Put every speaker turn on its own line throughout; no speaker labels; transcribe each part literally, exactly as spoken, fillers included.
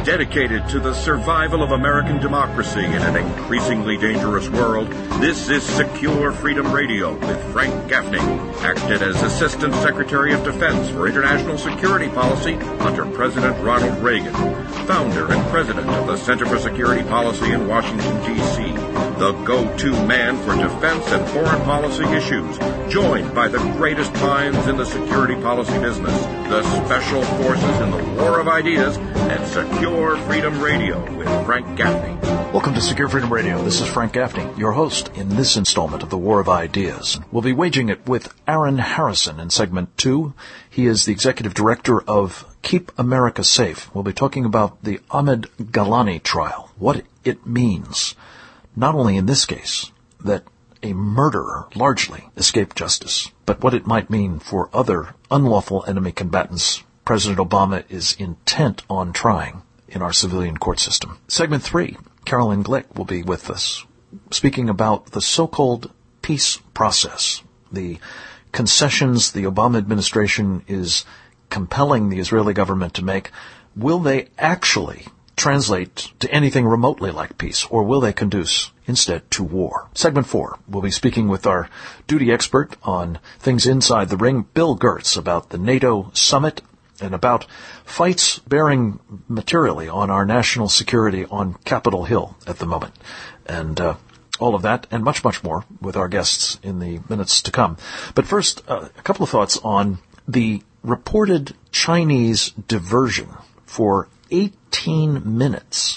Dedicated to the survival of American democracy in an increasingly dangerous world, this is Secure Freedom Radio with Frank Gaffney, acted as Assistant Secretary of Defense for International Security Policy under President Ronald Reagan, founder and president of the Center for Security Policy in Washington, D C, the go-to man for defense and foreign policy issues, joined by the greatest minds in the security policy business, the Special Forces in the War of Ideas, and Secure Freedom Radio with Frank Gaffney.
Welcome to Secure Freedom Radio. This is Frank Gaffney, your host in this installment of the War of Ideas. We'll be waging it with Aaron Harrison in segment two. He is the executive director of Keep America Safe. We'll be talking about the Ahmed Galani trial, what it means, not only in this case, that a murderer largely escaped justice, but what it might mean for other unlawful enemy combatants President Obama is intent on trying in our civilian court system. Segment three, Carolyn Glick will be with us, speaking about the so-called peace process, the concessions the Obama administration is compelling the Israeli government to make. Will they actually translate to anything remotely like peace, or will they conduce instead to war? Segment four, we'll be speaking with our duty expert on things inside the ring, Bill Gertz, about the NATO summit and about fights bearing materially on our national security on Capitol Hill at the moment. And uh, all of that and much, much more with our guests in the minutes to come. But first, uh, a couple of thoughts on the reported Chinese diversion for eighteen minutes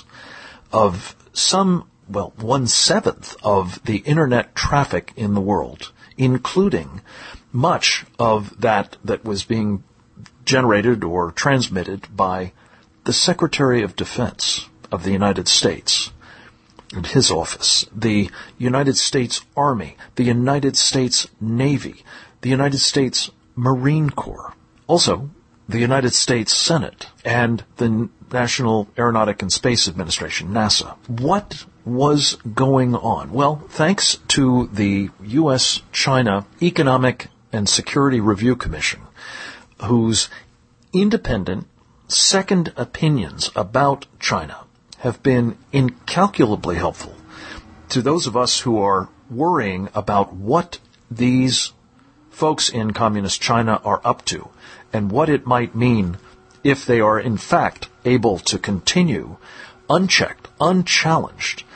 of some, well, one-seventh of the Internet traffic in the world, including much of that that was being generated or transmitted by the Secretary of Defense of the United States and his office, the United States Army, the United States Navy, the United States Marine Corps, also the United States Senate, and the National Aeronautic and Space Administration, NASA. What was going on? Well, thanks to the U S China Economic and Security Review Commission, whose independent second opinions about China have been incalculably helpful to those of us who are worrying about what these folks in communist China are up to and what it might mean if they are in fact able to continue unchecked, unchallenged,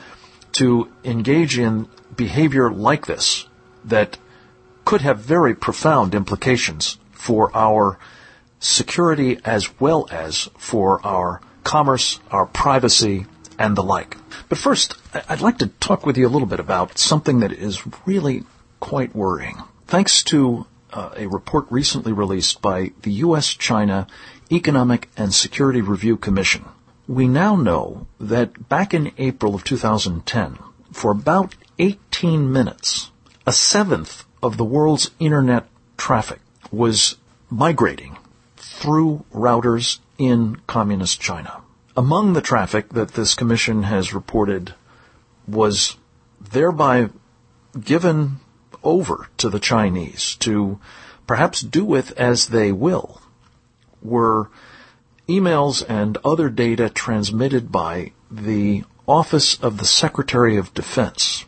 to engage in behavior like this that could have very profound implications for our security as well as for our commerce, our privacy, and the like. But first, I'd like to talk with you a little bit about something that is really quite worrying. Thanks to uh, a report recently released by the U S China Economic and Security Review Commission, we now know that back in April of two thousand ten, for about eighteen minutes, a seventh of the world's Internet traffic was migrating through routers in communist China. Among the traffic that this commission has reported was thereby given over to the Chinese to perhaps do with as they will, were emails and other data transmitted by the Office of the Secretary of Defense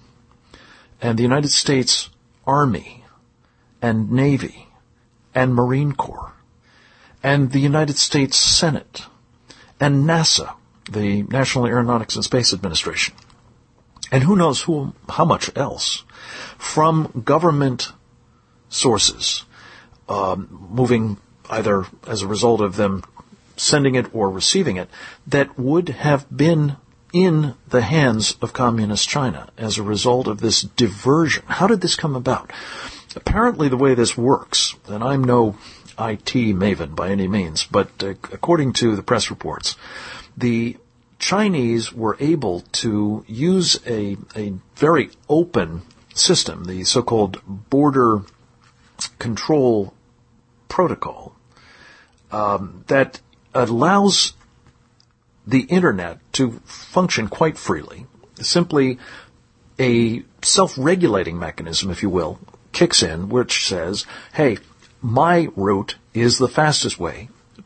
and the United States Army and Navy and Marine Corps and the United States Senate and NASA, the National Aeronautics and Space Administration, and who knows who, how much else, from government sources, um, moving either as a result of them sending it or receiving it, that would have been in the hands of communist China as a result of this diversion. How did this come about? Apparently the way this works, and I'm no I T maven by any means, but uh, according to the press reports, the Chinese were able to use a, a very open system, the so-called border control protocol, um, that allows the Internet to function quite freely. Simply a self-regulating mechanism, if you will, kicks in, which says, hey, my route is the fastest way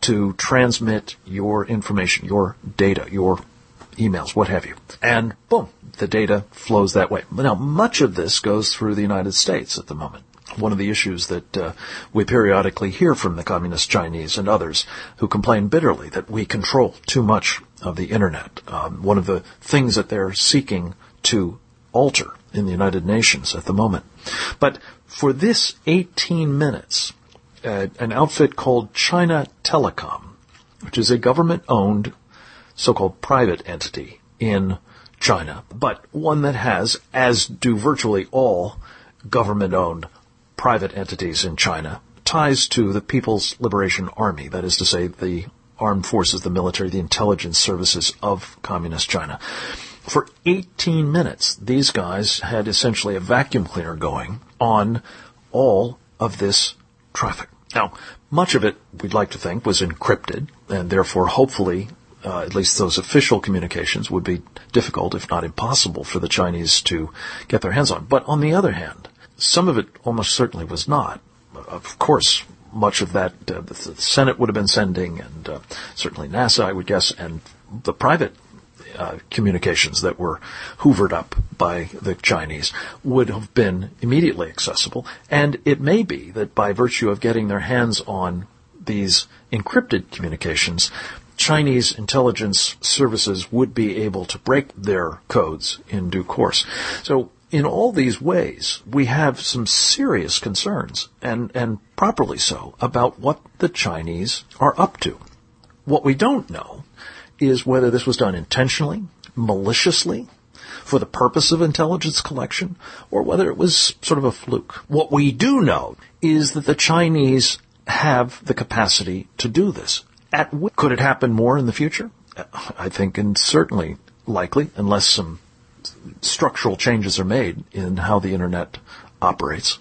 to transmit your information, your data, your emails, what have you. And boom, the data flows that way. Now, much of this goes through the United States at the moment. One of the issues that uh, we periodically hear from the Communist Chinese and others who complain bitterly that we control too much of the Internet. Um, one of the things that they're seeking to alter in the United Nations at the moment. But for this eighteen minutes, uh, an outfit called China Telecom, which is a government-owned so-called private entity in China, but one that has, as do virtually all government-owned private entities in China, ties to the People's Liberation Army, that is to say, the armed forces, the military, the intelligence services of Communist China. For eighteen minutes, these guys had essentially a vacuum cleaner going on all of this traffic. Now, much of it, we'd like to think, was encrypted, and therefore, hopefully, uh, at least those official communications would be difficult, if not impossible, for the Chinese to get their hands on. But on the other hand, some of it almost certainly was not. Of course, much of that uh, the Senate would have been sending, and uh, certainly NASA, I would guess, and the private uh, communications that were hoovered up by the Chinese would have been immediately accessible. And it may be that by virtue of getting their hands on these encrypted communications, Chinese intelligence services would be able to break their codes in due course. So in all these ways, we have some serious concerns, and, and properly so, about what the Chinese are up to. What we don't know is whether this was done intentionally, maliciously, for the purpose of intelligence collection, or whether it was sort of a fluke. What we do know is that the Chinese have the capacity to do this. At w- Could it happen more in the future? I think, and certainly likely, unless some structural changes are made in how the Internet operates.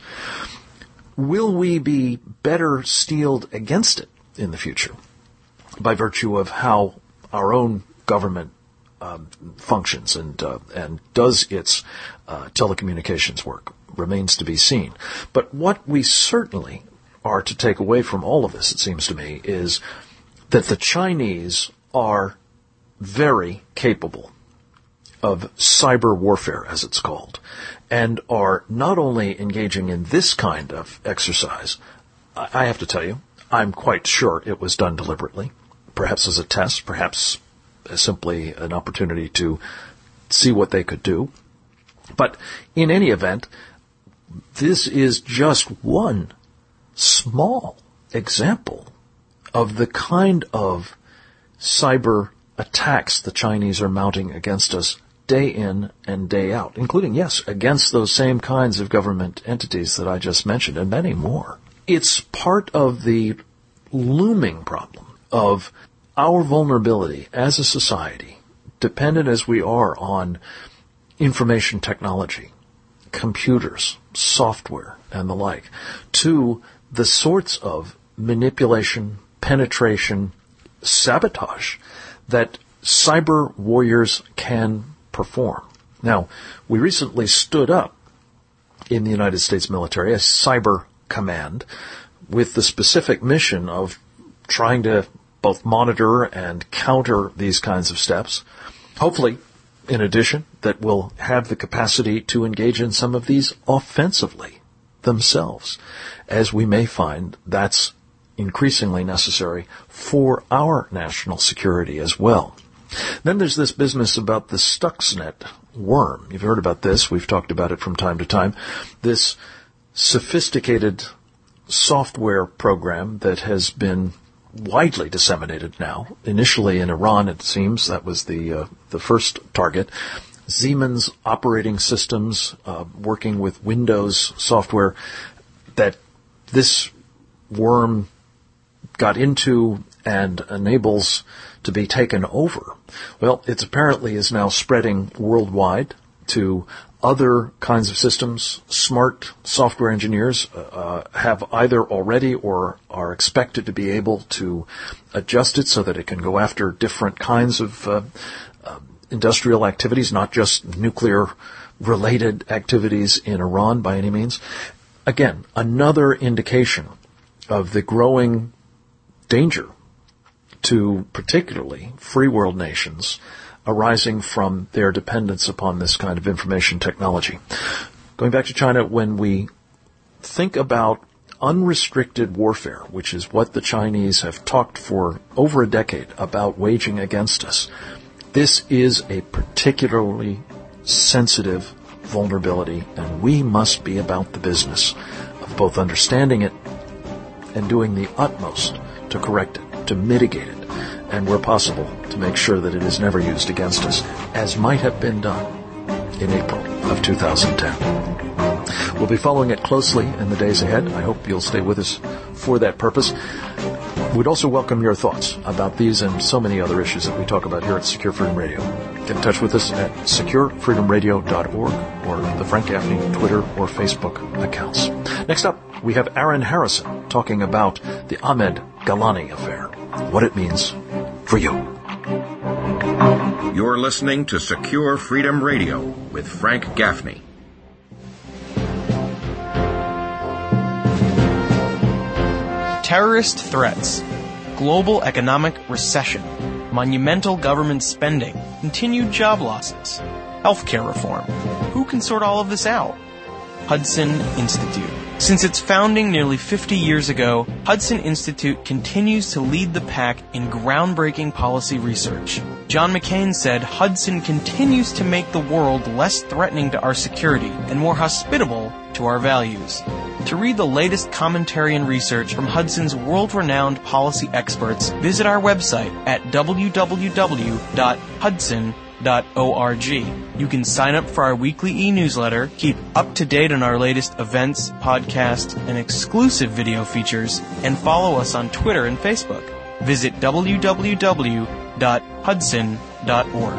Will we be better steeled against it in the future by virtue of how our own government um, functions and uh, and does its uh, telecommunications work? Remains to be seen. But what we certainly are to take away from all of this, it seems to me, is that the Chinese are very capable of cyber warfare, as it's called, and are not only engaging in this kind of exercise. I have to tell you, I'm quite sure it was done deliberately, perhaps as a test, perhaps as simply an opportunity to see what they could do. But in any event, this is just one small example of the kind of cyber attacks the Chinese are mounting against us day in and day out, including, yes, against those same kinds of government entities that I just mentioned, and many more. It's part of the looming problem of our vulnerability as a society, dependent as we are on information technology, computers, software, and the like, to the sorts of manipulation, penetration, sabotage that cyber warriors can perform. Now, we recently stood up in the United States military a cyber command with the specific mission of trying to both monitor and counter these kinds of steps. Hopefully, in addition, that will have the capacity to engage in some of these offensively themselves, as we may find that's increasingly necessary for our national security as well. Then there's this business about the Stuxnet worm. You've heard about this. We've talked about it from time to time. This sophisticated software program that has been widely disseminated now. Initially in Iran, it seems, that was the uh, the first target. Siemens operating systems uh, working with Windows software that this worm got into and enables to be taken over. Well, it apparently is now spreading worldwide to other kinds of systems. Smart software engineers uh, have either already or are expected to be able to adjust it so that it can go after different kinds of uh, uh, industrial activities, not just nuclear-related activities in Iran by any means. Again, another indication of the growing danger to particularly free world nations arising from their dependence upon this kind of information technology. Going back to China, when we think about unrestricted warfare, which is what the Chinese have talked for over a decade about waging against us, this is a particularly sensitive vulnerability, and we must be about the business of both understanding it and doing the utmost to correct it, to mitigate it, and where possible, to make sure that it is never used against us, as might have been done in April of two thousand ten. We'll be following it closely in the days ahead. I hope you'll stay with us for that purpose. We'd also welcome your thoughts about these and so many other issues that we talk about here at Secure Freedom Radio. Get in touch with us at secure freedom radio dot org or the Frank Gaffney Twitter or Facebook accounts. Next up, we have Aaron Harrison talking about the Ahmed Galani affair, what it means for you.
You're listening to Secure Freedom Radio with Frank Gaffney.
Terrorist threats, global economic recession, monumental government spending, continued job losses, healthcare reform. Who can sort all of this out? Hudson Institute. Since its founding nearly fifty years ago, Hudson Institute continues to lead the pack in groundbreaking policy research. John McCain said Hudson continues to make the world less threatening to our security and more hospitable to our values. To read the latest commentary and research from Hudson's world-renowned policy experts, visit our website at w w w dot hudson dot org. You can sign up for our weekly e-newsletter, keep up to date on our latest events, podcasts, and exclusive video features, and follow us on Twitter and Facebook. Visit w w w dot hudson dot org.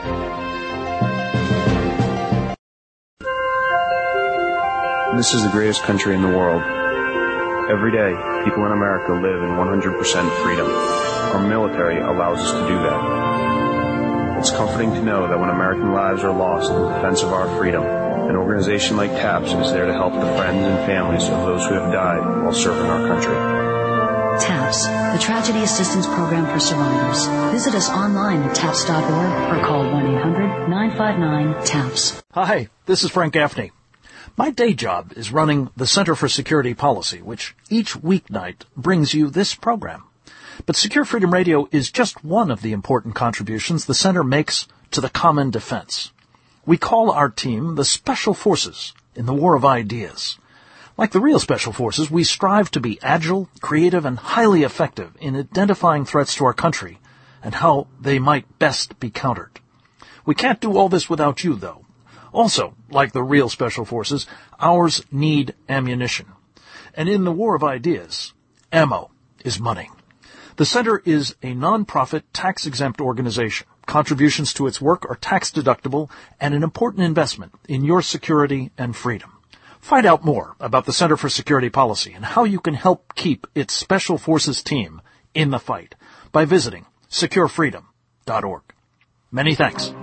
This is the greatest country in the world. Every day, people in America live in one hundred percent freedom. Our military allows us to do that. It's comforting to know that when American lives are lost in defense of our freedom, an organization like TAPS is there to help the friends and families of those who have died while serving our country.
TAPS, the Tragedy Assistance Program for Survivors. Visit us online at taps dot org or call one eight hundred nine five nine TAPS.
Hi, this is Frank Gaffney. My day job is running the Center for Security Policy, which each weeknight brings you this program. But Secure Freedom Radio is just one of the important contributions the Center makes to the common defense. We call our team the Special Forces in the War of Ideas. Like the real Special Forces, we strive to be agile, creative, and highly effective in identifying threats to our country and how they might best be countered. We can't do all this without you, though. Also, like the real Special Forces, ours need ammunition. And in the War of Ideas, ammo is money. The Center is a non-profit, tax-exempt organization. Contributions to its work are tax-deductible and an important investment in your security and freedom. Find out more about the Center for Security Policy and how you can help keep its Special Forces team in the fight by visiting secure freedom dot org. Many thanks.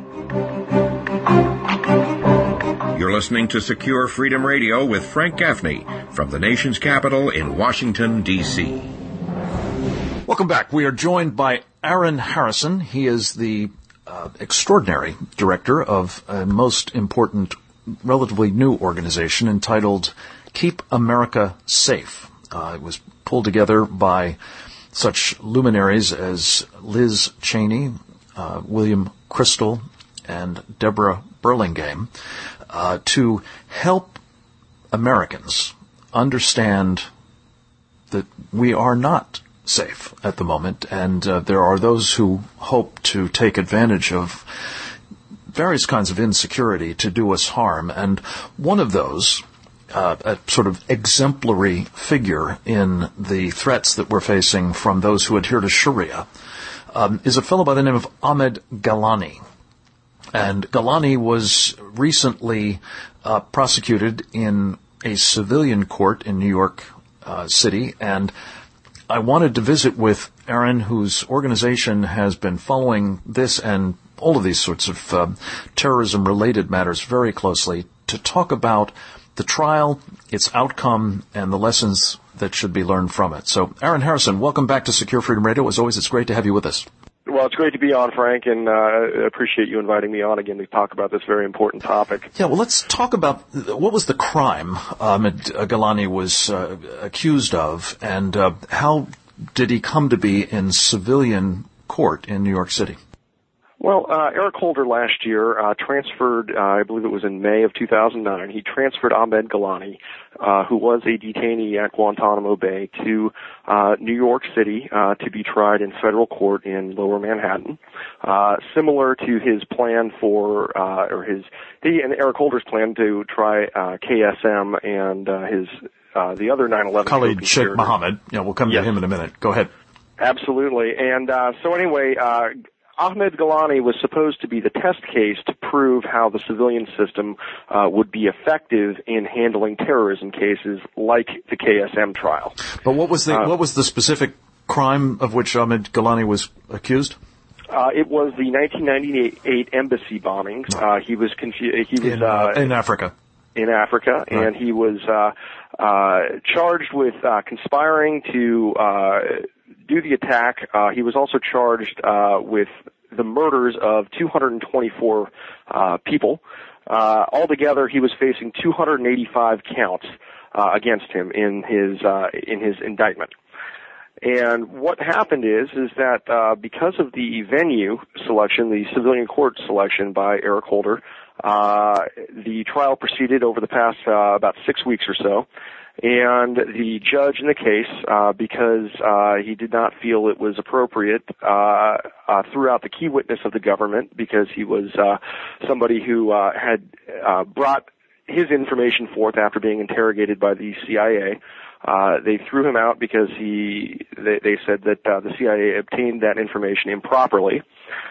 You're listening to Secure Freedom Radio with Frank Gaffney from the nation's capital in Washington, D C
Welcome back. We are joined by Aaron Harrison. He is the uh, extraordinary director of a most important, relatively new organization entitled Keep America Safe. Uh, it was pulled together by such luminaries as Liz Cheney, uh, William Crystal, and Deborah Burlingame uh, to help Americans understand that we are not safe at the moment, and uh, there are those who hope to take advantage of various kinds of insecurity to do us harm. And one of those, uh, a sort of exemplary figure in the threats that we're facing from those who adhere to Sharia, um, is a fellow by the name of Ahmed Galani. And Galani was recently uh, prosecuted in a civilian court in New York uh, City, and I wanted to visit with Aaron, whose organization has been following this and all of these sorts of uh, terrorism-related matters very closely, to talk about the trial, its outcome, and the lessons that should be learned from it. So, Aaron Harrison, welcome back to Secure Freedom Radio. As always, it's great to have you with us.
Well, it's great to be on, Frank, and uh, I appreciate you inviting me on again to talk about this very important topic.
Yeah, well, let's talk about what was the crime Ahmed Gilani was uh, accused of, and uh, how did he come to be in civilian court in New York City?
Well, uh, Eric Holder last year uh, transferred, uh, I believe it was in May of two thousand nine, he transferred Ahmed Gilani, uh, who was a detainee at Guantanamo Bay, to uh, New York City uh, to be tried in federal court in Lower Manhattan. Uh, similar to his plan for, uh, or his, he and Eric Holder's plan to try uh, K S M and uh, his, uh, the other nine eleven
Khalid Sheikh Mohammed. Yeah, we'll come
yes.
to him in a minute. Go ahead.
Absolutely. And uh, so anyway, uh, Ahmed Gilani was supposed to be the test case to prove how the civilian system uh, would be effective in handling terrorism cases like the K S M trial.
But what was the uh, what was the specific crime of which Ahmed Gilani was accused?
Uh, it was the nineteen ninety-eight embassy bombings. Uh, he was confu- he was
in, uh,
uh,
in Africa.
In Africa, right. And he was uh, uh, charged with uh, conspiring to uh, do the attack. Uh, he was also charged uh, with the murders of two hundred twenty-four uh, people. Uh, altogether, he was facing two hundred eighty-five counts uh, against him in his uh, in his indictment. And what happened is is that uh, because of the venue selection, the civilian court selection by Eric Holder, uh, the trial proceeded over the past uh, about six weeks or so. And the judge in the case, uh, because uh, he did not feel it was appropriate, uh, uh, threw out the key witness of the government because he was uh, somebody who uh, had uh, brought his information forth after being interrogated by the C I A. Uh, they threw him out because he, they, they said that uh, the C I A obtained that information improperly.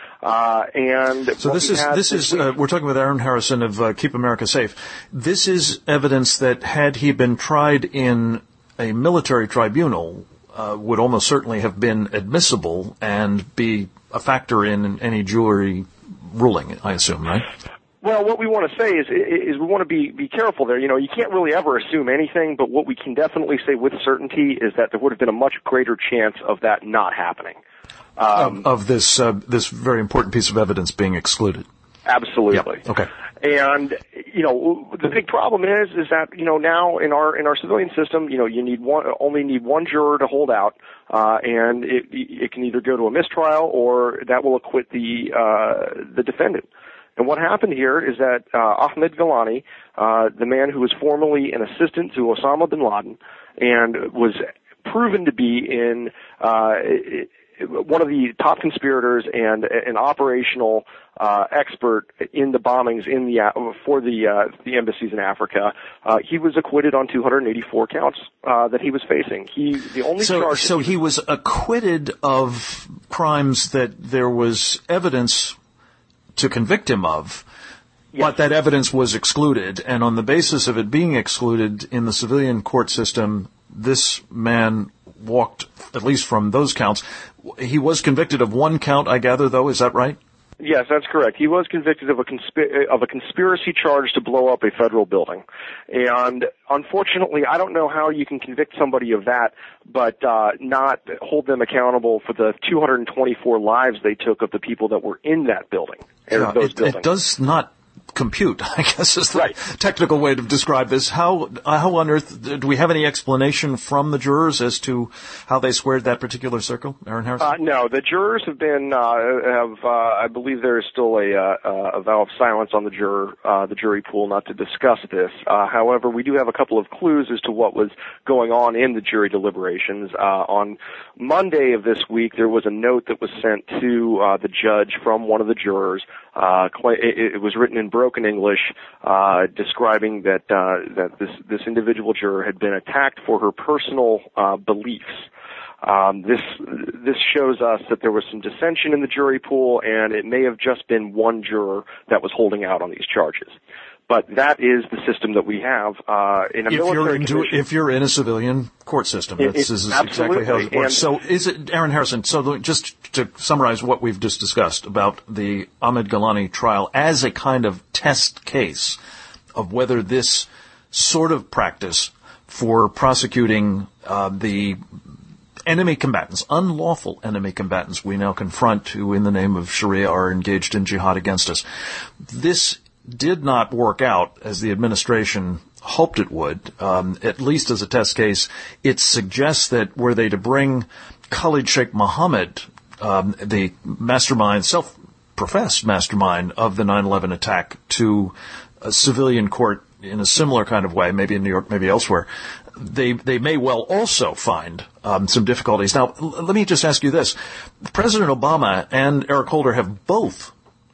Uh, and
so this is this is uh, we're talking with Aaron Harrison of uh, Keep America Safe. This is evidence that had he been tried in a military tribunal, uh, would almost certainly have been admissible and be a factor in any jury ruling, I assume, right?
Well, what we want to say is, is we want to be, be careful there. You know, you can't really ever assume anything, but what we can definitely say with certainty is that there would have been a much greater chance of that not happening.
Um, of, of this uh, this very important piece of evidence being excluded.
Absolutely.
Yep. Okay.
And you know, the big problem is is that you know now in our in our civilian system, you know, you need one only need one juror to hold out, uh, and it it can either go to a mistrial or that will acquit the uh, the defendant. And what happened here is that uh, Ahmed Gilani, uh, the man who was formerly an assistant to Osama bin Laden and was proven to be in uh, one of the top conspirators and an operational uh, expert in the bombings in the for the uh, the embassies in Africa, uh, he was acquitted on two hundred eighty-four counts uh, that he was facing. He the only
so
charge.
So
he
he was acquitted of crimes that there was evidence to convict him of, yes. But that evidence was excluded, and on the basis of it being excluded in the civilian court system, this man walked, at least from those counts. He was convicted of one count, I gather, though. Is that right?
Yes, that's correct. He was convicted of a consp- of a conspiracy charge to blow up a federal building. And unfortunately, I don't know how you can convict somebody of that, but uh, not hold them accountable for the two hundred twenty-four lives they took of the people that were in that building.
Yeah,
those
it,
buildings.
It does not compute, I guess is the
right.
technical way to describe this. How how on earth, do we have any explanation from the jurors as to how they squared that particular circle, Aaron Harrison?
Uh, no, the jurors have been, uh, have, uh, I believe there is still a, uh, a vow of silence on the juror, uh, the jury pool not to discuss this. Uh, however, we do have a couple of clues as to what was going on in the jury deliberations. Uh, on Monday of this week, there was a note that was sent to, uh, the judge from one of the jurors. Uh, it, it was written in broken English, uh, describing that, uh, that this, this individual juror had been attacked for her personal, uh, beliefs. Um, this, this shows us that there was some dissension in the jury pool, and it may have just been one juror that was holding out on these charges. But that is the system that we have, uh, in a
if
military
you're into,
commission.
If you're in a civilian court system,
It-
this
it-
is exactly how it works.
and-
So is it, Aaron Harrison, so just to summarize what we've just discussed about the Ahmed Gilani trial as a kind of test case of whether this sort of practice for prosecuting uh, the enemy combatants, unlawful enemy combatants we now confront who in the name of Sharia are engaged in jihad against us. This did not work out as the administration hoped it would, um, at least as a test case. It suggests that were they to bring Khalid Sheikh Mohammed, um, the mastermind, self-professed mastermind of the nine eleven attack, to a civilian court in a similar kind of way, maybe in New York, maybe elsewhere, they they may well also find um, some difficulties. Now, l- let me just ask you this. President Obama and Eric Holder have both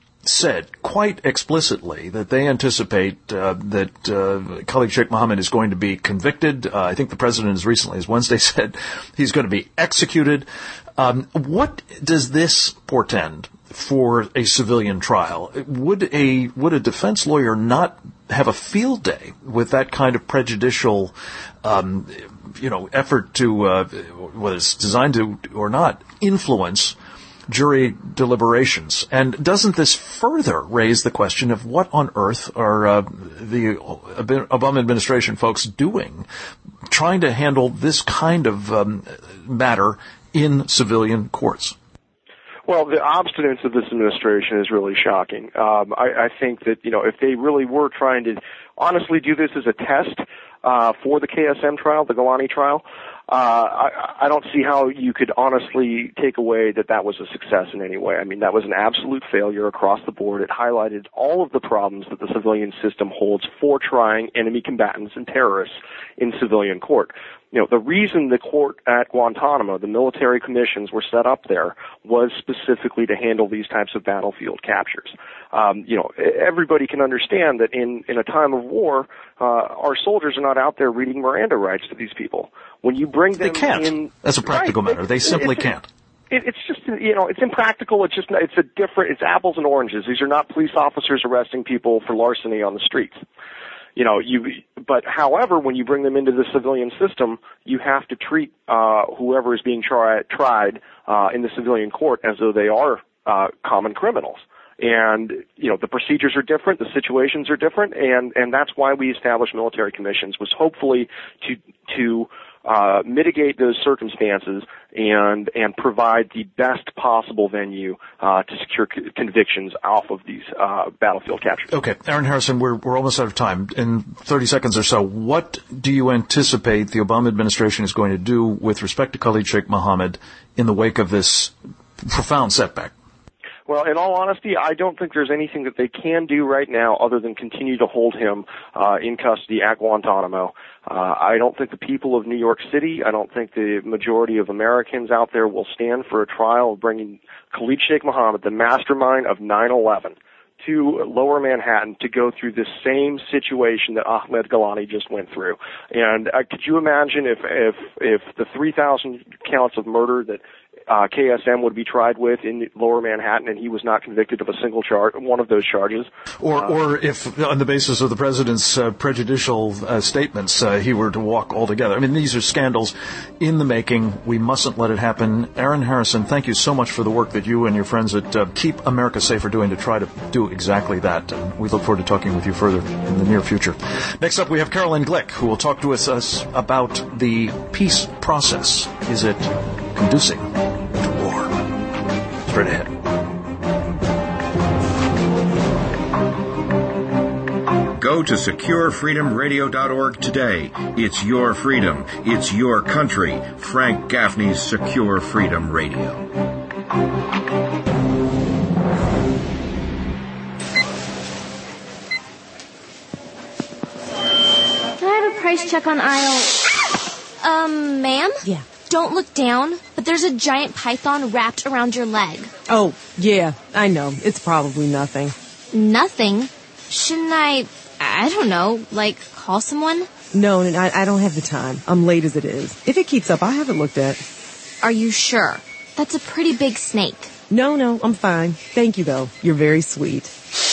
said quite explicitly that they anticipate uh, that uh, Khalid Sheikh Mohammed is going to be convicted. Uh, I think the president as recently as Wednesday said he's going to be executed. Um, what does this portend for a civilian trial? Would a would a defense lawyer not have a field day with that kind of prejudicial, um, you know, effort to, uh, whether it's designed to or not, influence jury deliberations? And doesn't this further raise the question of what on earth are uh, the Obama administration folks doing, trying to handle this kind of um, matter in civilian courts?
Well, the obstinance of this administration is really shocking. Um, I, I think that, you know, if they really were trying to honestly do this as a test uh, for the K S M trial, the Golani trial, uh, I, I don't see how you could honestly take away that that was a success in any way. I mean, that was an absolute failure across the board. It highlighted all of the problems that the civilian system holds for trying enemy combatants and terrorists in civilian court. You know, the reason the court at Guantanamo, the military commissions were set up there, was specifically to handle these types of battlefield captures. Um, you know, everybody can understand that in, in a time of war, uh, our soldiers are not out there reading Miranda rights to these people. When you bring them
they can't.
in,
that's a practical
right,
matter. It, they simply can't.
It, it's just, you know, it's impractical. It's just, it's a different, it's apples and oranges. These are not police officers arresting people for larceny on the streets. You know, you, but however, when you bring them into the civilian system, you have to treat, uh, whoever is being tri- tried, uh, in the civilian court as though they are, uh, common criminals. And, you know, the procedures are different, the situations are different, and, and that's why we established military commissions, was hopefully to, to, uh, mitigate those circumstances and, and provide the best possible venue, uh, to secure c- convictions off of these, uh, battlefield captures.
Okay. Aaron Harrison, we're, we're almost out of time. In thirty seconds or so, what do you anticipate the Obama administration is going to do with respect to Khalid Sheikh Mohammed in the wake of this profound setback?
Well, in all honesty, I don't think there's anything that they can do right now other than continue to hold him uh, in custody at Guantanamo. Uh, I don't think the people of New York City, I don't think the majority of Americans out there will stand for a trial of bringing Khalid Sheikh Mohammed, the mastermind of nine eleven, to Lower Manhattan to go through this same situation that Ahmed Golani just went through. And uh, could you imagine if if if the three thousand counts of murder that uh, K S M would be tried with in Lower Manhattan, and he was not convicted of a single charge, one of those charges?
Or,
uh,
or if, on the basis of the president's uh, prejudicial uh, statements, uh, he were to walk altogether. I mean, these are scandals in the making. We mustn't let it happen. Aaron Harrison, thank you so much for the work that you and your friends at uh, Keep America Safe are doing to try to do exactly that. And we look forward to talking with you further in the near future. Next up, we have Caroline Glick, who will talk to us about the peace process. Is it conducing to war? Straight ahead.
Go to secure freedom radio dot org today. It's your freedom. It's your country. Frank Gaffney's Secure Freedom Radio.
Can I have a price check on aisle... Um, ma'am?
Yeah.
Don't look down, but there's a giant python wrapped around your leg.
Oh, yeah, I know. It's probably nothing.
Nothing? Shouldn't I, I don't know, like, call someone?
No, I, I don't have the time. I'm late as it is. If it keeps up, I'll have it looked at.
Are you sure? That's a pretty big snake.
No, no, I'm fine. Thank you, though. You're very sweet.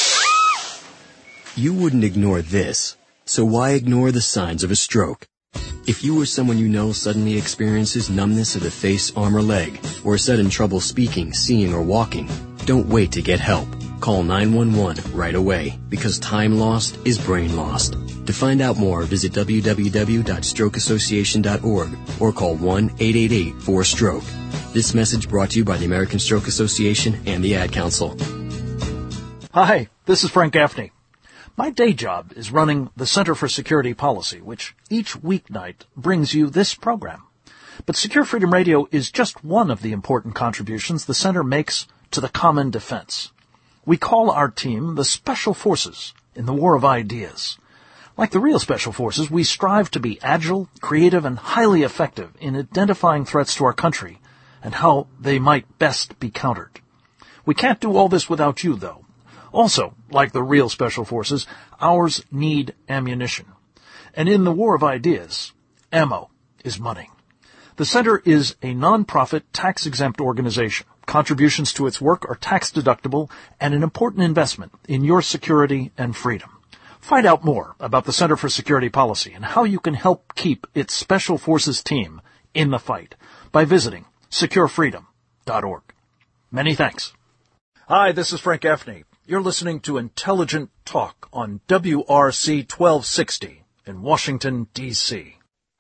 You wouldn't ignore this, so why ignore the signs of a stroke? If you or someone you know suddenly experiences numbness of the face, arm, or leg, or is sudden trouble speaking, seeing, or walking, don't wait to get help. call nine one one right away, because time lost is brain lost. To find out more, visit w w w dot stroke association dot org or call one eight eight eight four stroke. This message brought to you by the American Stroke Association and the Ad Council.
Hi, this is Frank Gaffney. My day job is running the Center for Security Policy, which each weeknight brings you this program. But Secure Freedom Radio is just one of the important contributions the Center makes to the common defense. We call our team the Special Forces in the War of Ideas. Like the real Special Forces, we strive to be agile, creative, and highly effective in identifying threats to our country and how they might best be countered. We can't do all this without you, though. Also, like the real Special Forces, ours need ammunition. And in the War of Ideas, ammo is money. The Center is a non-profit, tax-exempt organization. Contributions to its work are tax-deductible and an important investment in your security and freedom. Find out more about the Center for Security Policy and how you can help keep its Special Forces team in the fight by visiting secure freedom dot org. Many thanks. Hi, this is Frank Gaffney. You're listening to Intelligent Talk on W R C twelve sixty in Washington, D C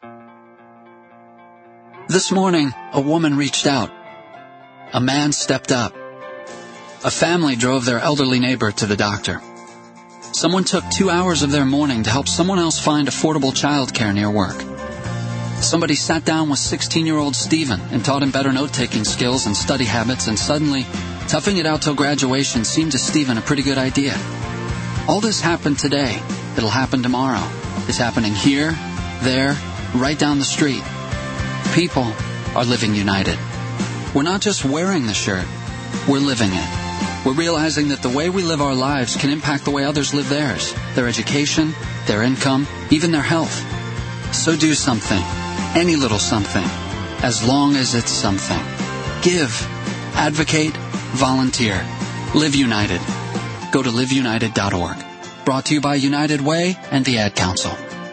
This morning, a woman reached out. A man stepped up. A family drove their elderly neighbor to the doctor. Someone took two hours of their morning to help someone else find affordable childcare near work. Somebody sat down with sixteen-year-old Stephen and taught him better note-taking skills and study habits, and suddenly, toughing it out till graduation seemed to Stephen a pretty good idea. All this happened today. It'll happen tomorrow. It's happening here, there, right down the street. People are living united. We're not just wearing the shirt, we're living it. We're realizing that the way we live our lives can impact the way others live theirs, their education, their income, even their health. So do something, any little something, as long as it's something. Give, advocate, volunteer. Live United. Go to live united dot org. Brought to you by United Way and the Ad Council.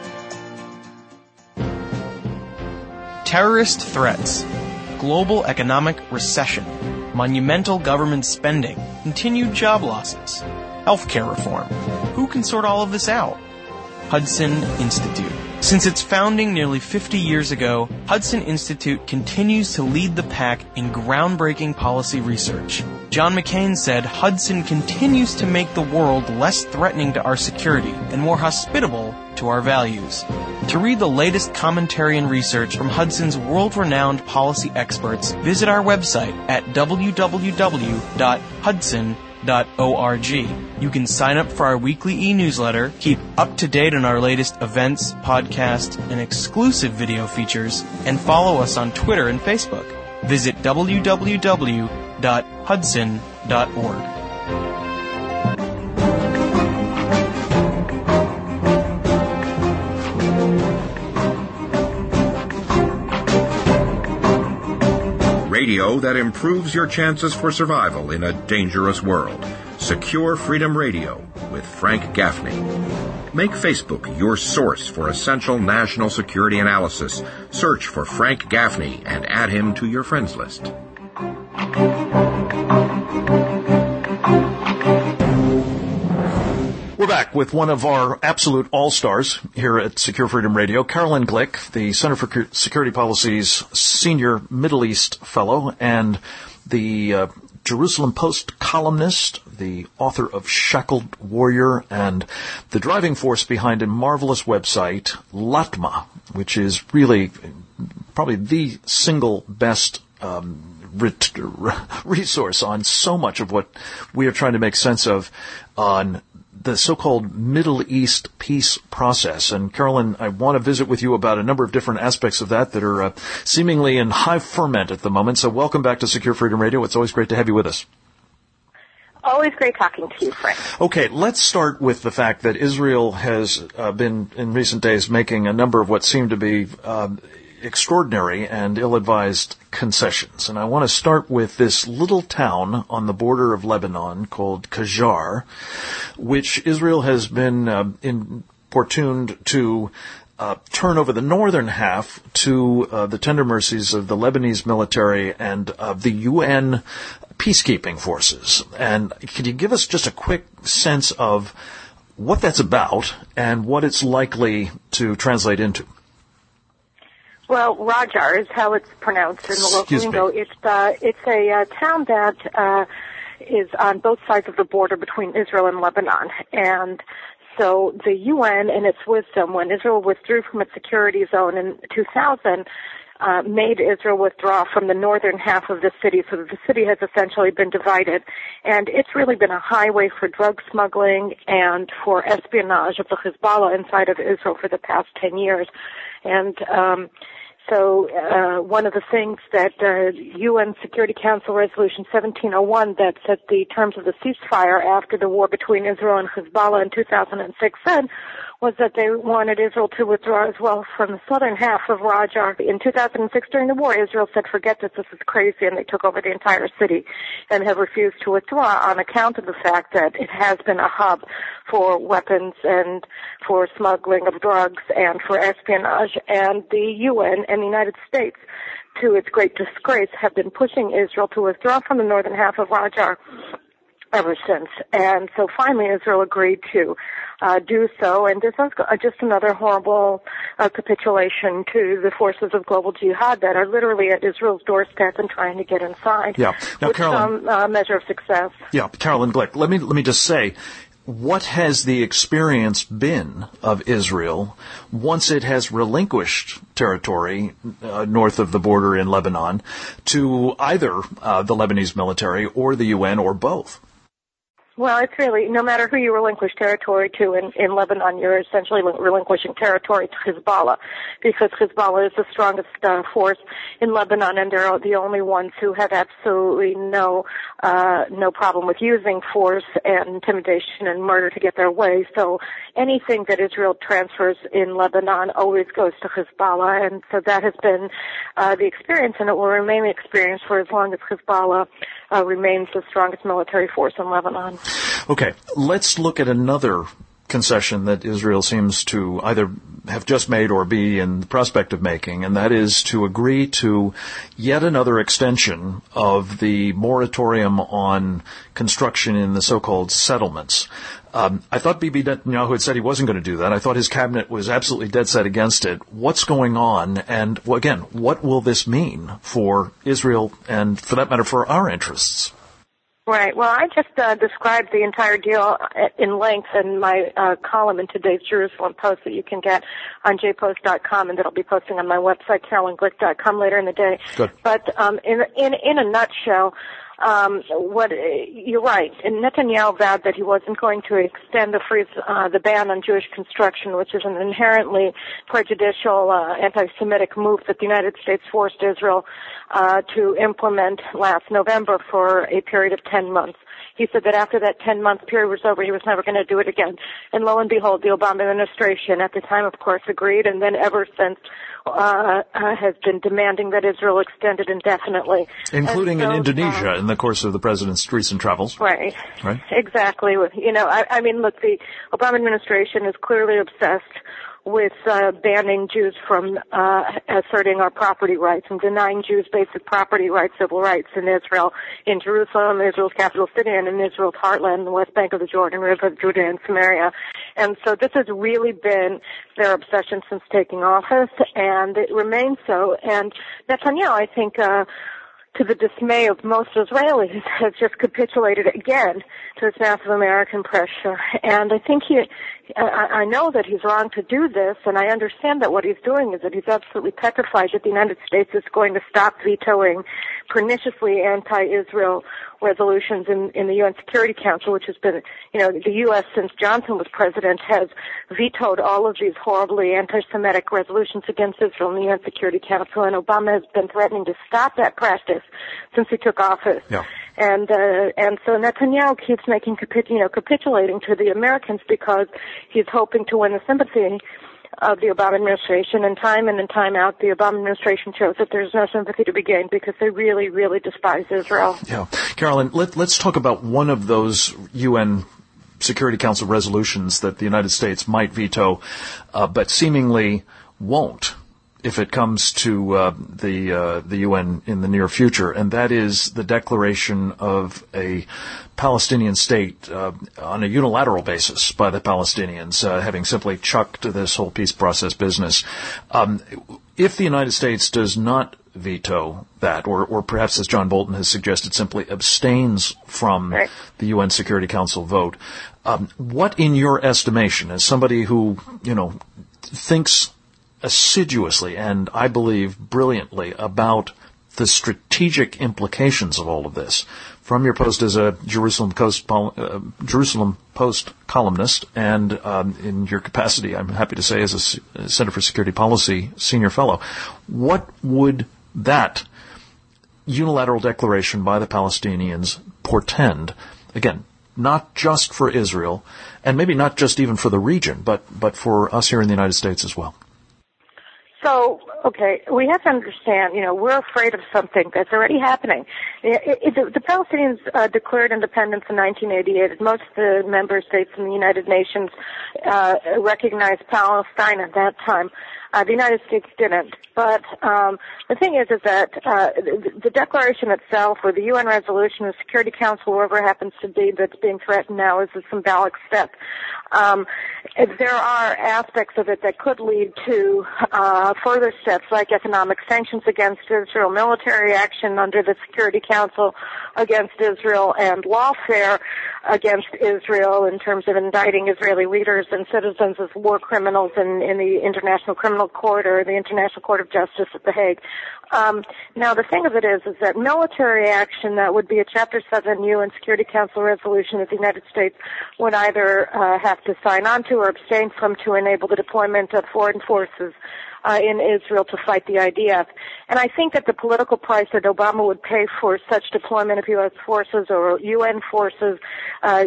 Terrorist threats, global economic recession, monumental government spending, continued job losses, healthcare reform. Who can sort all of this out? Hudson Institute. Since its founding nearly fifty years ago, Hudson Institute continues to lead the pack in groundbreaking policy research. John McCain said Hudson continues to make the world less threatening to our security and more hospitable to our values. To read the latest commentary and research from Hudson's world-renowned policy experts, visit our website at w w w dot hudson dot org. You can sign up for our weekly e-newsletter, keep up to date on our latest events, podcasts, and exclusive video features, and follow us on Twitter and Facebook. Visit w w w dot hudson dot org.
Radio that improves your chances for survival in a dangerous world. Secure Freedom Radio with Frank Gaffney. Make Facebook your source for essential national security analysis. Search for Frank Gaffney and add him to your friends list.
We're back with one of our absolute all-stars here at Secure Freedom Radio, Caroline Glick, the Center for Security Policy's Senior Middle East Fellow and the uh, Jerusalem Post columnist, the author of Shackled Warrior, and the driving force behind a marvelous website, Latma, which is really probably the single best um, resource on so much of what we are trying to make sense of on the so-called Middle East peace process. And Carolyn, I want to visit with you about a number of different aspects of that that are uh, seemingly in high ferment at the moment. So welcome back to Secure Freedom Radio. It's always great to have you with us.
Always great talking to you, Frank.
Okay, let's start with the fact that Israel has uh, been, in recent days, making a number of what seem to be um, extraordinary and ill-advised concessions. And I want to start with this little town on the border of Lebanon called Qajar, which Israel has been uh, importuned to uh, turn over the northern half to uh, the tender mercies of the Lebanese military and of the U N peacekeeping forces. And could you give us just a quick sense of what that's about and what it's likely to translate into?
Well, Rajar is how it's pronounced in the local lingo. It's uh, it's a uh, town that uh, is on both sides of the border between Israel and Lebanon, and so the U N, in its wisdom, when Israel withdrew from its security zone in two thousand, uh, made Israel withdraw from the northern half of the city, so that the city has essentially been divided. And it's really been a highway for drug smuggling and for espionage of the Hezbollah inside of Israel for the past ten years. And um So uh, one of the things that uh, U N Security Council Resolution seventeen oh one that set the terms of the ceasefire after the war between Israel and Hezbollah in two thousand six said was that they wanted Israel to withdraw as well from the southern half of Rajar. In two thousand six, during the war, Israel said, forget this, this is crazy, and they took over the entire city and have refused to withdraw on account of the fact that it has been a hub for weapons and for smuggling of drugs and for espionage. And the U N and the United States, to its great disgrace, have been pushing Israel to withdraw from the northern half of Rajar ever since. And so finally Israel agreed to uh, do so, and this is just another horrible uh, capitulation to the forces of global jihad that are literally at Israel's doorstep and trying to get inside.
Yeah. Now,
with
Carolyn,
some uh, measure of success.
Yeah, Carolyn Glick, let me, let me just say, what has the experience been of Israel once it has relinquished territory uh, north of the border in Lebanon to either uh, the Lebanese military or the U N or both?
Well, it's really, no matter who you relinquish territory to in, in Lebanon, you're essentially relinquishing territory to Hezbollah, because Hezbollah is the strongest uh, force in Lebanon, and they're the only ones who have absolutely no uh, no problem with using force and intimidation and murder to get their way. So anything that Israel transfers in Lebanon always goes to Hezbollah, and so that has been uh, the experience, and it will remain the experience for as long as Hezbollah uh, remains the strongest military force in Lebanon.
Okay, let's look at another concession that Israel seems to either have just made or be in the prospect of making, and that is to agree to yet another extension of the moratorium on construction in the so-called settlements. Um, I thought Bibi Netanyahu had said he wasn't going to do that. I thought his cabinet was absolutely dead set against it. What's going on? And, well, again, what will this mean for Israel and, for that matter, for our interests?
Right. Well, I just uh, described the entire deal in length in my uh, column in today's Jerusalem Post that you can get on j post dot com, and that'll be posting on my website, carolyn glick dot com, later in the day.
Good.
But um, in, in, in a nutshell, Um, what you're right. And Netanyahu vowed that he wasn't going to extend the freeze, uh, the ban on Jewish construction, which is an inherently prejudicial, uh, anti-Semitic move that the United States forced Israel uh, to implement last November for a period of ten months. He said that after that ten-month period was over, he was never going to do it again. And lo and behold, the Obama administration at the time, of course, agreed, and then ever since uh, uh, has been demanding that Israel extend it indefinitely.
Including so, in Indonesia
um,
in the course of the president's recent travels.
Right.
Right.
Exactly. You know, I, I mean, look, the Obama administration is clearly obsessed with uh, banning Jews from uh, asserting our property rights and denying Jews basic property rights, civil rights in Israel, in Jerusalem, Israel's capital city, and in Israel's heartland, the West Bank of the Jordan River, Judea and Samaria. And so this has really been their obsession since taking office, and it remains so. And Netanyahu, I think, uh, to the dismay of most Israelis, has just capitulated again to this massive American pressure. And I think he, I, I know that he's wrong to do this, and I understand that what he's doing is that he's absolutely petrified that the United States is going to stop vetoing perniciously anti-Israel resolutions in, in the U N Security Council, which has been, you know, the U S since Johnson was president has vetoed all of these horribly anti-Semitic resolutions against Israel in the U N Security Council, and Obama has been threatening to stop that practice since he took office.
Yeah.
And uh, and so Netanyahu keeps making capitu- you know capitulating to the Americans because he's hoping to win the sympathy of the Obama administration, and time in and time out, the Obama administration shows that there's no sympathy to be gained because they really, really despise Israel.
Yeah. Carolyn, let, let's talk about one of those U N Security Council resolutions that the United States might veto, uh, but seemingly won't if it comes to uh, the uh, the U N in the near future, and that is the declaration of a Palestinian state uh, on a unilateral basis by the Palestinians, uh, having simply chucked this whole peace process business. Um, if the United States does not veto that, or, or perhaps, as John Bolton has suggested, simply abstains from right. the U N Security Council vote, um, what, in your estimation, as somebody who, you know, thinks assiduously and, I believe, brilliantly about the strategic implications of all of this, from your post as a Jerusalem Post, uh, Jerusalem Post columnist and um, in your capacity, I'm happy to say, as a Center for Security Policy senior fellow, what would that unilateral declaration by the Palestinians portend, again, not just for Israel, and maybe not just even for the region, but, but for us here in the United States as well?
So, okay, we have to understand, you know, we're afraid of something that's already happening. It, it, it, the Palestinians uh, declared independence in nineteen eighty-eight. Most of the member states in the United Nations uh, recognized Palestine at that time. Uh, the United States didn't. But um, the thing is, is that uh, the, the declaration itself, or the U N resolution, the Security Council, whoever it happens to be that's being threatened now, is a symbolic step. Um, there are aspects of it that could lead to uh, further steps, like economic sanctions against Israel, military action under the Security Council against Israel, and lawfare against Israel in terms of indicting Israeli leaders and citizens as war criminals in, in the International Criminal Court or the International Court of Justice at The Hague. Um, now, the thing of it is, is that military action that would be a Chapter seven U N Security Council resolution that the United States would either uh, have to sign on to or abstain from to enable the deployment of foreign forces Uh, in Israel to fight the I D F. And I think that the political price that Obama would pay for such deployment of U S forces or U N forces uh,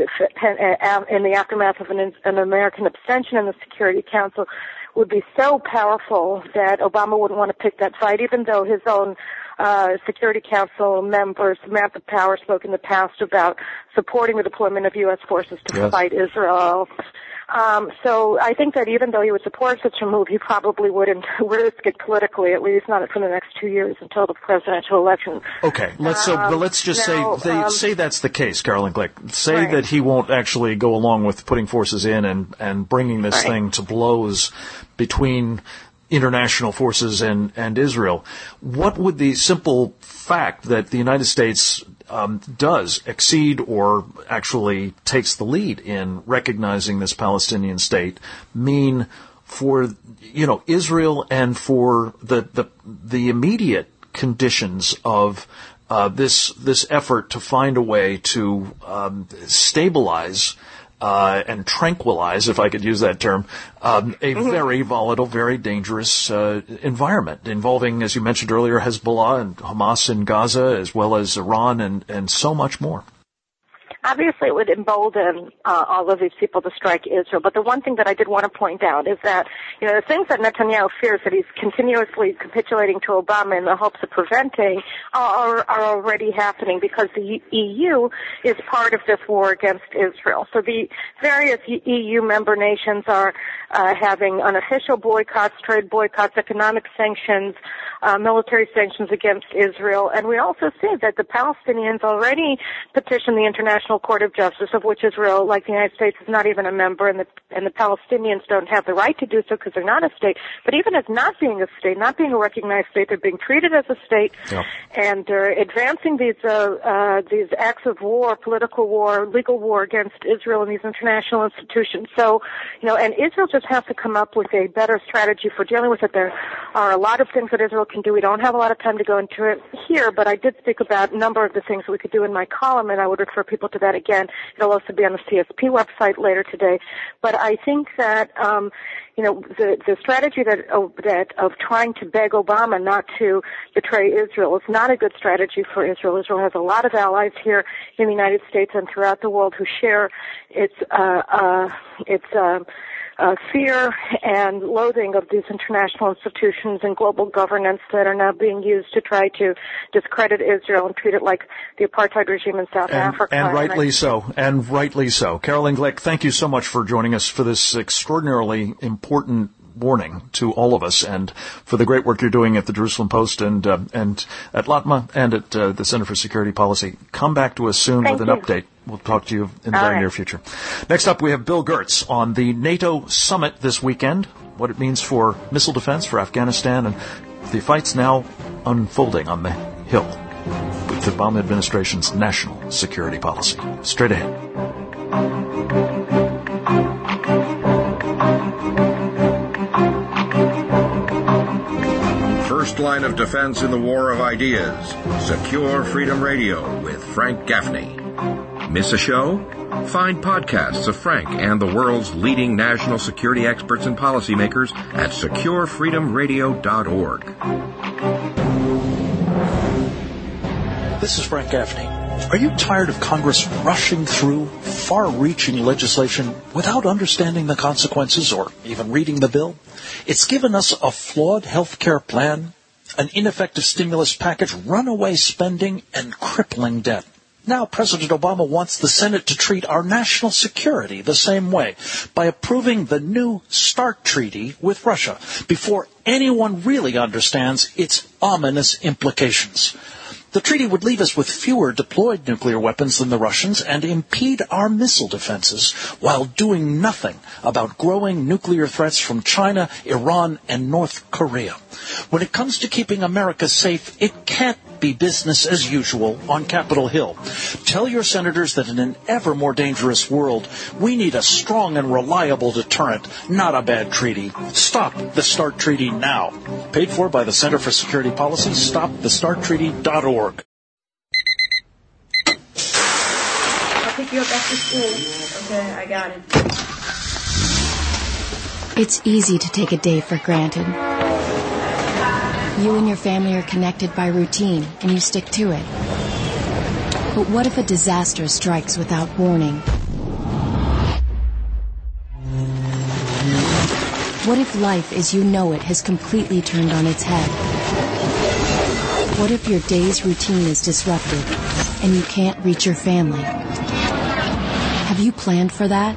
in the aftermath of an, an American abstention in the Security Council would be so powerful that Obama wouldn't want to pick that fight, even though his own uh, Security Council members, Samantha Power, spoke in the past about supporting the deployment of U S forces to yes. fight Israel. Um, so I think that even though he would support such a move, he probably wouldn't risk it politically, at least not for the next two years until the presidential election.
Okay, let's so, but let's just
um, now,
say they,
um,
say that's the case, Carolyn Glick. Say right. that he won't actually go along with putting forces in and, and bringing this right. thing to blows between international forces and, and Israel. What would the simple fact that the United States Um, does exceed or actually takes the lead in recognizing this Palestinian state mean for, you know, Israel and for the the, the immediate conditions of uh, this this effort to find a way to um, stabilize Uh, and tranquilize, if I could use that term, um, a mm-hmm. very volatile, very dangerous uh, environment involving, as you mentioned earlier, Hezbollah and Hamas in Gaza, as well as Iran and, and so much more.
Obviously, it would embolden uh, all of these people to strike Israel. But the one thing that I did want to point out is that, you know, the things that Netanyahu fears that he's continuously capitulating to Obama in the hopes of preventing are, are already happening, because the E U is part of this war against Israel. So the various E U member nations are uh, having unofficial boycotts, trade boycotts, economic sanctions, uh, military sanctions against Israel. And we also see that the Palestinians already petitioned the International Court of Justice, of which Israel, like the United States, is not even a member, and the, and the Palestinians don't have the right to do so because they're not a state. But even as not being a state, not being a recognized state, they're being treated as a state, yeah. and they're advancing these uh, uh, these acts of war, political war, legal war against Israel and these international institutions. So, you know, and Israel just has to come up with a better strategy for dealing with it. There are a lot of things that Israel can do. We don't have a lot of time to go into it here, but I did speak about a number of the things that we could do in my column, and I would refer people to that again. It'll also be on the C S P website later today. But I think that, um, you know, the, the strategy that, uh, that of trying to beg Obama not to betray Israel is not a good strategy for Israel. Israel has a lot of allies here in the United States and throughout the world who share its, uh, uh, its, uh, uh, fear and loathing of these international institutions and global governance that are now being used to try to discredit Israel and treat it like the apartheid regime in South
and,
Africa.
And rightly
and I,
so, and rightly so. Carolyn Glick, thank you so much for joining us for this extraordinarily important warning to all of us, and for the great work you're doing at the Jerusalem Post and uh, and at LATMA and at uh, the Center for Security Policy. Come back to us soon
Thank
with an
you.
update. We'll talk to you in the
all
very
right.
near future. Next up, we have Bill Gertz on the NATO summit this weekend, what it means for missile defense for Afghanistan, and the fights now unfolding on the Hill with the Obama administration's national security policy. Straight ahead.
First line of defense in the war of ideas. Secure Freedom Radio with Frank Gaffney. Miss a show? Find podcasts of Frank and the world's leading national security experts and policymakers at secure freedom radio dot org.
This is Frank Gaffney. Are you tired of Congress rushing through far-reaching legislation without understanding the consequences or even reading the bill? It's given us a flawed health care plan, an ineffective stimulus package, runaway spending, and crippling debt. Now President Obama wants the Senate to treat our national security the same way by approving the new START treaty with Russia before anyone really understands its ominous implications. The treaty would leave us with fewer deployed nuclear weapons than the Russians and impede our missile defenses while doing nothing about growing nuclear threats from China, Iran, and North Korea. When it comes to keeping America safe, it can't be business as usual on Capitol Hill. Tell your senators that in an ever more dangerous world, we need a strong and reliable deterrent, not a bad treaty. Stop the START treaty now. Paid for by the Center for Security Policy. stop the start treaty dot org.
I'll pick you up after school. Okay, I got it.
It's easy to take a day for granted. You and your family are connected by routine, and you stick to it. But what if a disaster strikes without warning? What if life as you know it has completely turned on its head? What if your day's routine is disrupted and you can't reach your family? Have you planned for that?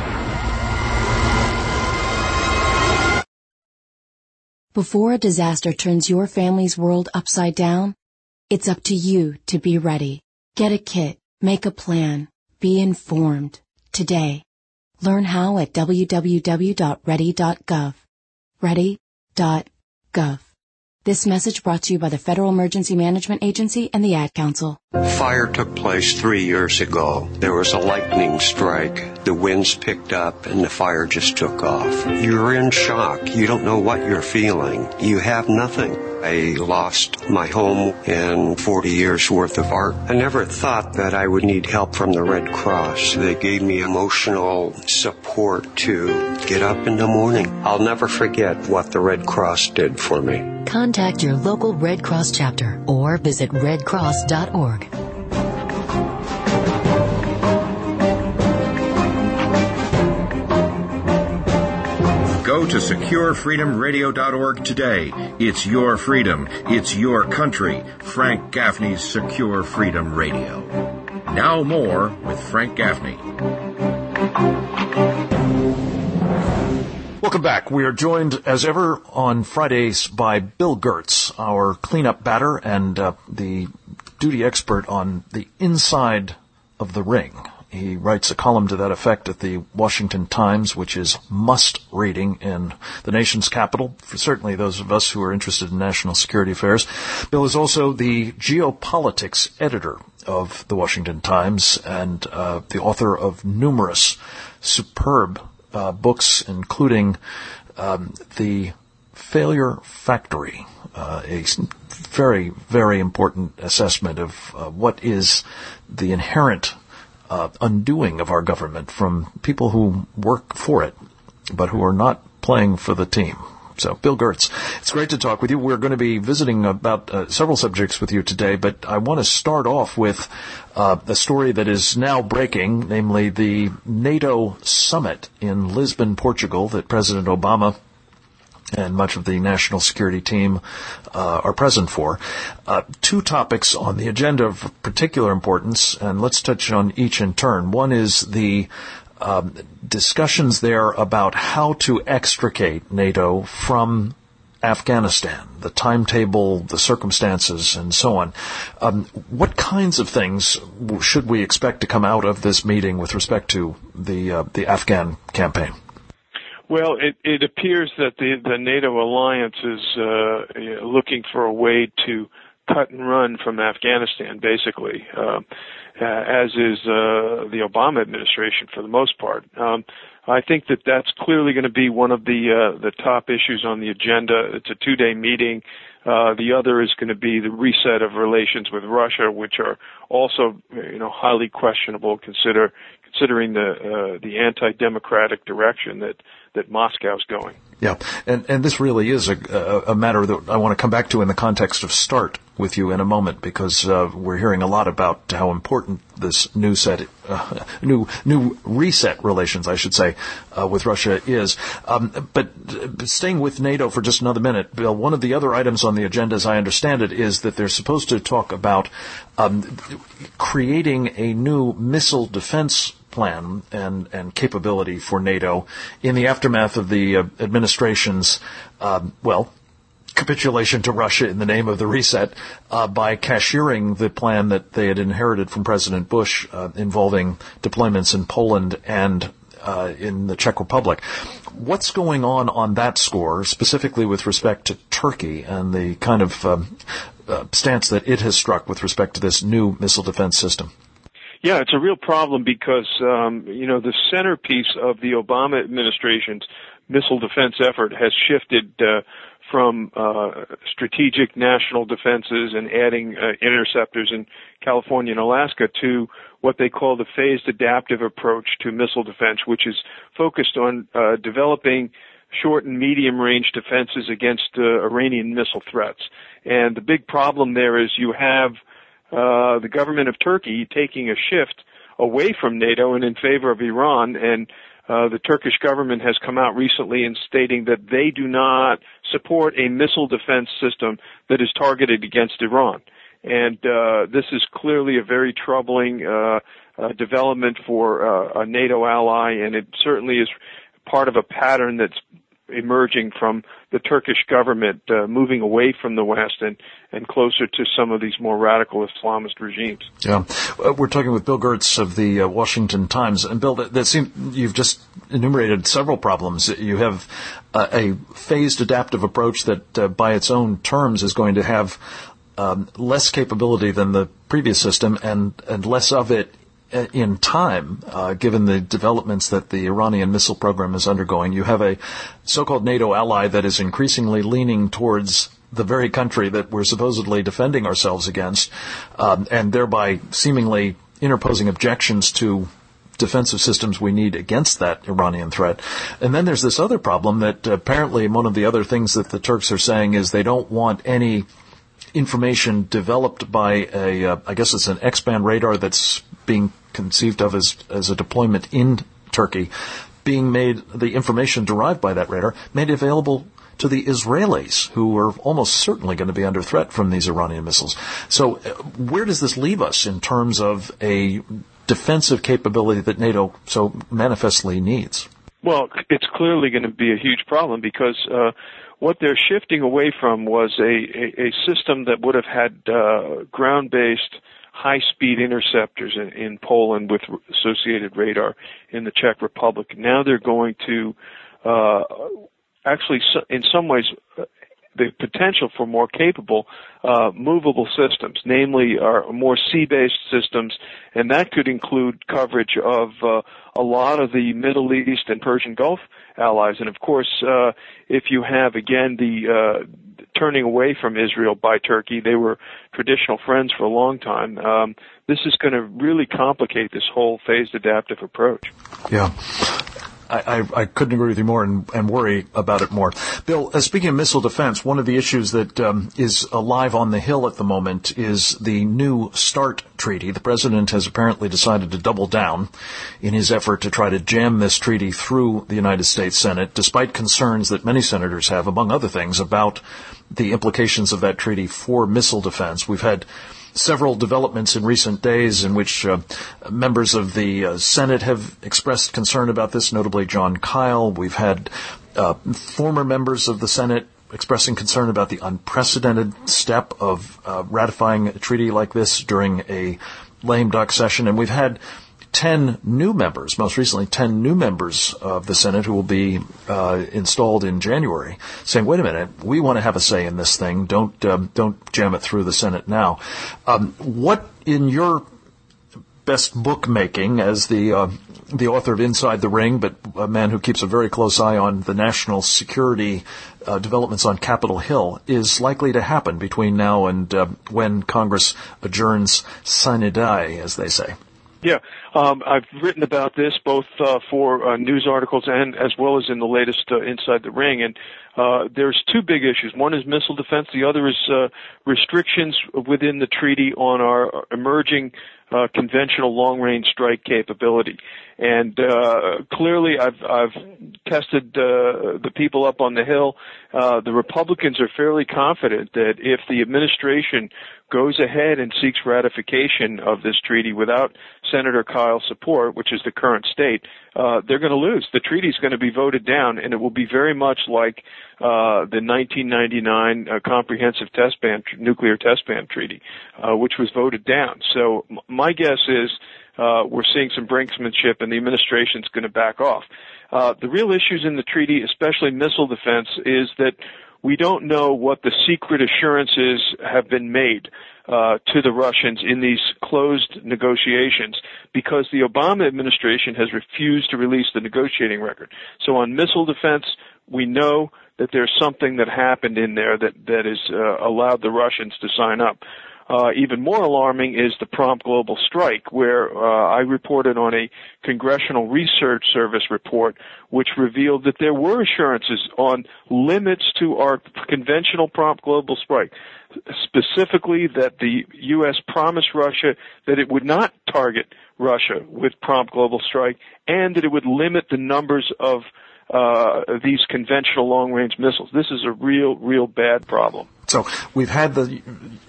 Before a disaster turns your family's world upside down, it's up to you to be ready. Get a kit, make a plan, be informed. Today. Learn how at w w w dot ready dot gov. ready dot gov. This message brought to you by the Federal Emergency Management Agency and the Ad Council.
Fire took place three years ago. There was a lightning strike. The winds picked up and the fire just took off. You're in shock. You don't know what you're feeling. You have nothing. I lost my home and forty years worth of art. I never thought that I would need help from the Red Cross. They gave me emotional support to get up in the morning. I'll never forget what the Red Cross did for me.
Contact your local Red Cross chapter or visit red cross dot org.
Go to secure freedom radio dot org today. It's your freedom. It's your country. Frank Gaffney's Secure Freedom Radio. Now more with Frank Gaffney.
Welcome back. We are joined, as ever, on Fridays by Bill Gertz, our cleanup batter and uh, the duty expert on the inside of the ring. He writes a column to that effect at the Washington Times, which is must-reading in the nation's capital, for certainly those of us who are interested in national security affairs. Bill is also the geopolitics editor of the Washington Times and uh, the author of numerous superb uh, books, including um, The Failure Factory, uh, a very, very important assessment of uh, what is the inherent Uh, undoing of our government from people who work for it, but who are not playing for the team. So, Bill Gertz, it's great to talk with you. We're going to be visiting about uh, several subjects with you today, but I want to start off with uh, a story that is now breaking, namely the NATO summit in Lisbon, Portugal, that President Obama and much of the national security team uh, are present for. Uh, two topics on the agenda of particular importance, and let's touch on each in turn. One is the um, discussions there about how to extricate NATO from Afghanistan, the timetable, the circumstances, and so on. Um, what kinds of things should we expect to come out of this meeting with respect to the uh, the Afghan campaign?
Well, it, it appears that the, the NATO alliance is uh, looking for a way to cut and run from Afghanistan, basically, uh, as is uh, the Obama administration for the most part. Um, I think that that's clearly going to be one of the uh, the top issues on the agenda. It's a two-day meeting. Uh, the other is going to be the reset of relations with Russia, which are also, you know, highly questionable. Consider considering the uh, the anti-democratic direction that that Moscow's going.
Yeah, and and this really is a, a, a matter that I want to come back to in the context of START with you in a moment, because uh, we're hearing a lot about how important this new set, uh, new new reset relations, I should say, uh, with Russia is. Um, but uh, staying with NATO for just another minute, Bill, one of the other items on the agenda, as I understand it, is that they're supposed to talk about um, creating a new missile defense plan and, and capability for NATO in the aftermath of the uh, administration's, um, well, capitulation to Russia in the name of the reset uh, by cashiering the plan that they had inherited from President Bush uh, involving deployments in Poland and uh, in the Czech Republic. What's going on on that score, specifically with respect to Turkey and the kind of um, uh, stance that it has struck with respect to this new missile defense system?
Yeah, it's a real problem because, um, you know, the centerpiece of the Obama administration's missile defense effort has shifted uh, from uh, strategic national defenses and adding uh, interceptors in California and Alaska to what they call the phased adaptive approach to missile defense, which is focused on uh, developing short and medium-range defenses against uh, Iranian missile threats. And the big problem there is you have Uh, the government of Turkey taking a shift away from NATO and in favor of Iran, and uh, the Turkish government has come out recently in stating that they do not support a missile defense system that is targeted against Iran. And uh, this is clearly a very troubling uh, uh, development for uh, a NATO ally, and it certainly is part of a pattern that's emerging from the Turkish government, uh, moving away from the West and, and closer to some of these more radical Islamist regimes.
Yeah. Uh, we're talking with Bill Gertz of the uh, Washington Times. And Bill, that, that seems, you've just enumerated several problems. You have uh, a phased adaptive approach that uh, by its own terms is going to have um, less capability than the previous system and, and less of it in time, uh, given the developments that the Iranian missile program is undergoing. You have a so-called NATO ally that is increasingly leaning towards the very country that we're supposedly defending ourselves against, um, and thereby seemingly interposing objections to defensive systems we need against that Iranian threat. And then there's this other problem that apparently one of the other things that the Turks are saying is they don't want any information developed by a, uh, I guess it's an X-band radar that's being conceived of as, as a deployment in Turkey, being made, the information derived by that radar, made available to the Israelis, who are almost certainly going to be under threat from these Iranian missiles. So uh, where does this leave us in terms of a defensive capability that NATO so manifestly needs?
Well, it's clearly going to be a huge problem because uh, what they're shifting away from was a, a, a system that would have had uh, ground-based high-speed interceptors in, in Poland with associated radar in the Czech Republic. Now they're going to uh, actually, in some ways, the potential for more capable uh, movable systems, namely our more sea-based systems, and that could include coverage of uh, a lot of the Middle East and Persian Gulf allies. And of course, uh, if you have again the uh, turning away from Israel by Turkey, they were traditional friends for a long time. Um, this is going to really complicate this whole phased adaptive approach.
Yeah. I, I, I couldn't agree with you more and, and worry about it more. Bill, uh, speaking of missile defense, one of the issues that um, is alive on the Hill at the moment is the new START treaty. The president has apparently decided to double down in his effort to try to jam this treaty through the United States Senate, despite concerns that many senators have, among other things, about the implications of that treaty for missile defense. We've had several developments in recent days in which uh, members of the uh, Senate have expressed concern about this, notably John Kyle. We've had uh, former members of the Senate expressing concern about the unprecedented step of uh, ratifying a treaty like this during a lame duck session. And we've had ten new members, most recently ten new members of the Senate who will be uh, installed in January, saying, wait a minute, we want to have a say in this thing. Don't um, don't jam it through the Senate now. Um, what, in your best bookmaking as the uh, the author of Inside the Ring, but a man who keeps a very close eye on the national security uh, developments on Capitol Hill, is likely to happen between now and uh, when Congress adjourns sine die, as they say?
Yeah, um, I've written about this both uh, for uh, news articles and as well as in the latest uh, Inside the Ring. And uh, there's two big issues. One is missile defense. The other is uh, restrictions within the treaty on our emerging uh, conventional long-range strike capability. And uh, clearly, I've I've tested uh, the people up on the Hill. Uh, the Republicans are fairly confident that if the administration goes ahead and seeks ratification of this treaty without Senator Kyle's support, which is the current state, uh, they're going to lose. The treaty is going to be voted down, and it will be very much like uh, the nineteen ninety-nine uh, Comprehensive Test Ban, Nuclear Test Ban Treaty, uh, which was voted down. So m- my guess is uh, we're seeing some brinksmanship, and the administration's going to back off. Uh, the real issues in the treaty, especially missile defense, is that we don't know what the secret assurances have been made uh, to the Russians in these closed negotiations because the Obama administration has refused to release the negotiating record. So on missile defense, we know that there's something that happened in there that, that has uh, allowed the Russians to sign up. Uh, even more alarming is the prompt global strike, where uh, I reported on a Congressional Research Service report which revealed that there were assurances on limits to our conventional prompt global strike, specifically that the U S promised Russia that it would not target Russia with prompt global strike and that it would limit the numbers of uh these conventional long-range missiles. This is a real, real bad problem.
So we've had the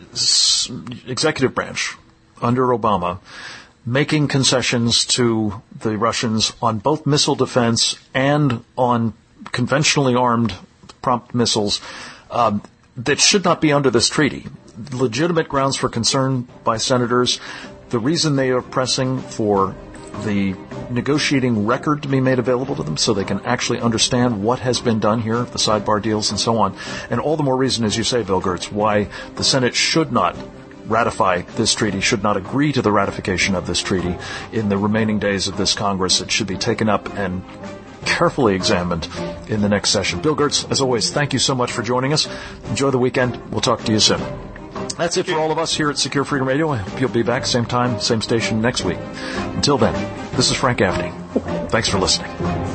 executive branch under Obama making concessions to the Russians on both missile defense and on conventionally armed prompt missiles um, that should not be under this treaty. Legitimate grounds for concern by senators. The reason they are pressing for the negotiating record to be made available to them so they can actually understand what has been done here, the sidebar deals and so on. And all the more reason, as you say, Bill Gertz, why the Senate should not ratify this treaty, should not agree to the ratification of this treaty in the remaining days of this Congress. It should be taken up and carefully examined in the next session. Bill Gertz, as always, thank you so much for joining us. Enjoy the weekend. We'll talk to you soon. That's it for all of us here at Secure Freedom Radio. I hope you'll be back same time, same station next week. Until then, this is Frank Gaffney. Thanks for listening.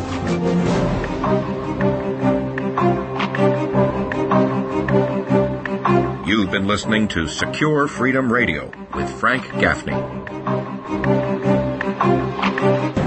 You've been listening to Secure Freedom Radio with Frank Gaffney.